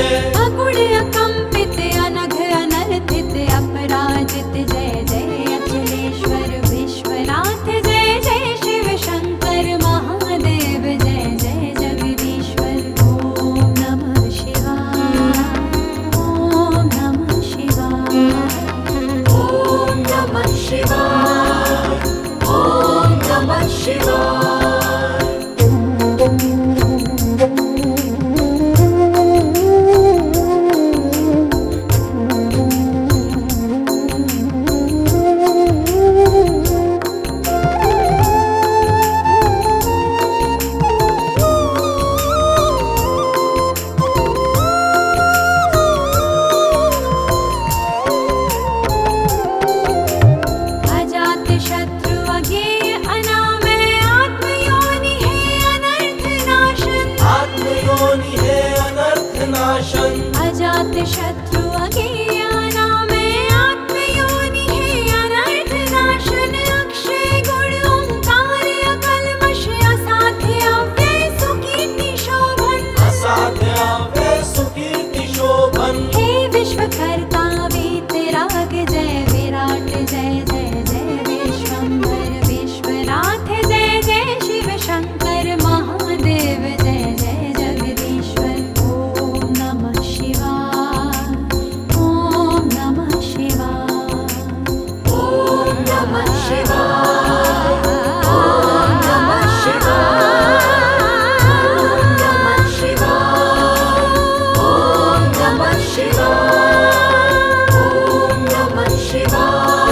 अकुड़ अकंपित अनघ अनर्थित अपराजित जय जय अचलेश्वर विश्वनाथ जय जय शिव शंकर महादेव जय जय जगदीश्वर। ओम नमः शिवाय ओम नमः शिवाय ओम नमः शिवाय ओम नमः शिवाय। अजात शत्रु अज्ञेय नामे आत्मयोनि है अनर्थ नाशन। अक्षय गुण ओंकार अकल्मष असाध्य अव्यय सुकीर्ति शोभन। हे विश्वकर्ता वीतराग जय विराट जय जय जय विश्वंभर विश्वनाथ जय जय शिव शंकर महादेव जय जय जगदीश्वर। ओम नमः शिवाय ओम नमः शिवाय ओम नमः शिवाय ओम नमः शिवाय ओम नमः शिवाय ओम नमः शिवाय ओम नमः शिवाय।